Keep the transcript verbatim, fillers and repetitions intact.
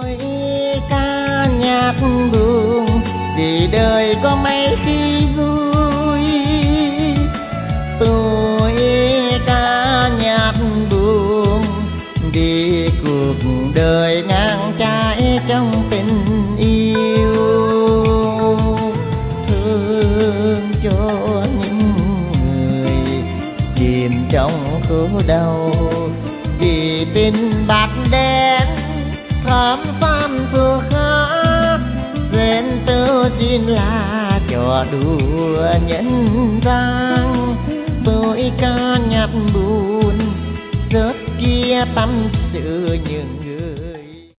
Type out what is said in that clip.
Tôi ca nhạc buồn vì đời có mấy khi vui. Tôi ca nhạc buồn vì cuộc đời ngang trái trong tình yêu. Thương cho những người chìm trong khổ đau vì tình bạc đen thơm xăm phù khắc. Duyên tư xin là trò đùa nhân gian. Tôi ca nhạc buồn rớt kia tâm sự những